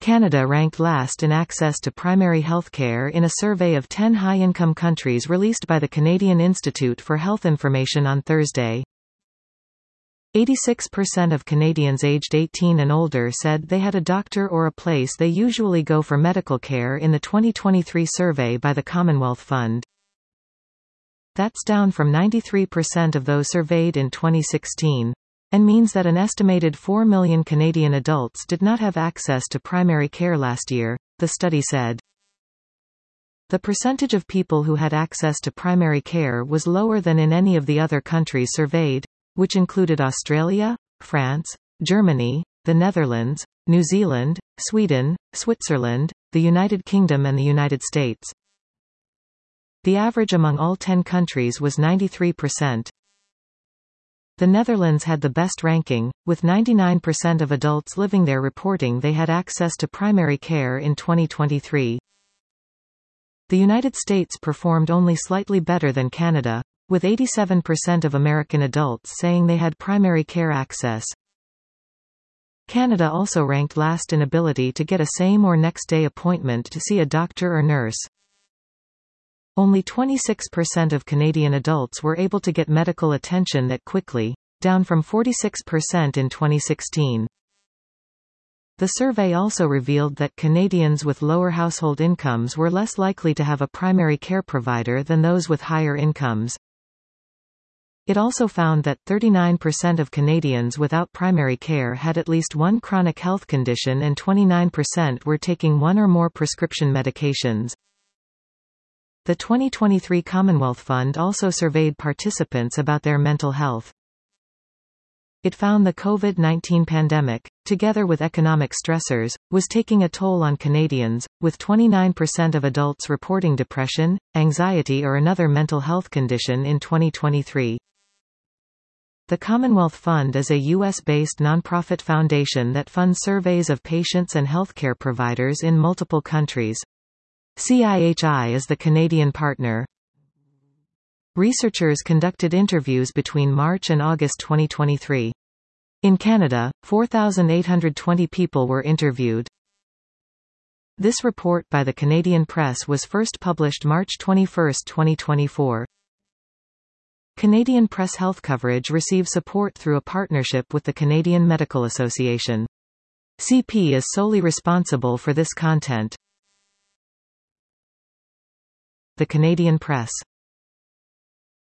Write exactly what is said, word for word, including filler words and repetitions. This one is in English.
Canada ranked last in access to primary health care in a survey of ten high-income countries released by the Canadian Institute for Health Information on Thursday. eighty-six percent of Canadians aged eighteen and older said they had a doctor or a place they usually go for medical care in the twenty twenty-three survey by the Commonwealth Fund. That's down from ninety-three percent of those surveyed in twenty sixteen. And means that an estimated four million Canadian adults did not have access to primary care last year, the study said. The percentage of people who had access to primary care was lower than in any of the other countries surveyed, which included Australia, France, Germany, the Netherlands, New Zealand, Sweden, Switzerland, the United Kingdom and the United States. The average among all ten countries was ninety-three percent. The Netherlands had the best ranking, with ninety-nine percent of adults living there reporting they had access to primary care in twenty twenty-three. The United States performed only slightly better than Canada, with eighty-seven percent of American adults saying they had primary care access. Canada also ranked last in ability to get a same or next day appointment to see a doctor or nurse. Only twenty-six percent of Canadian adults were able to get medical attention that quickly, down from forty-six percent in twenty sixteen. The survey also revealed that Canadians with lower household incomes were less likely to have a primary care provider than those with higher incomes. It also found that thirty-nine percent of Canadians without primary care had at least one chronic health condition and twenty-nine percent were taking one or more prescription medications. The twenty twenty-three Commonwealth Fund also surveyed participants about their mental health. It found the COVID nineteen pandemic, together with economic stressors, was taking a toll on Canadians, with twenty-nine percent of adults reporting depression, anxiety or another mental health condition in twenty twenty-three. The Commonwealth Fund is a U S-based nonprofit foundation that funds surveys of patients and healthcare providers in multiple countries. C I H I is the Canadian partner. Researchers conducted interviews between March and August twenty twenty-three. In Canada, four thousand eight hundred twenty people were interviewed. This report by the Canadian Press was first published March twenty-first, twenty twenty-four. Canadian Press Health coverage receives support through a partnership with the Canadian Medical Association. C P is solely responsible for this content. The Canadian Press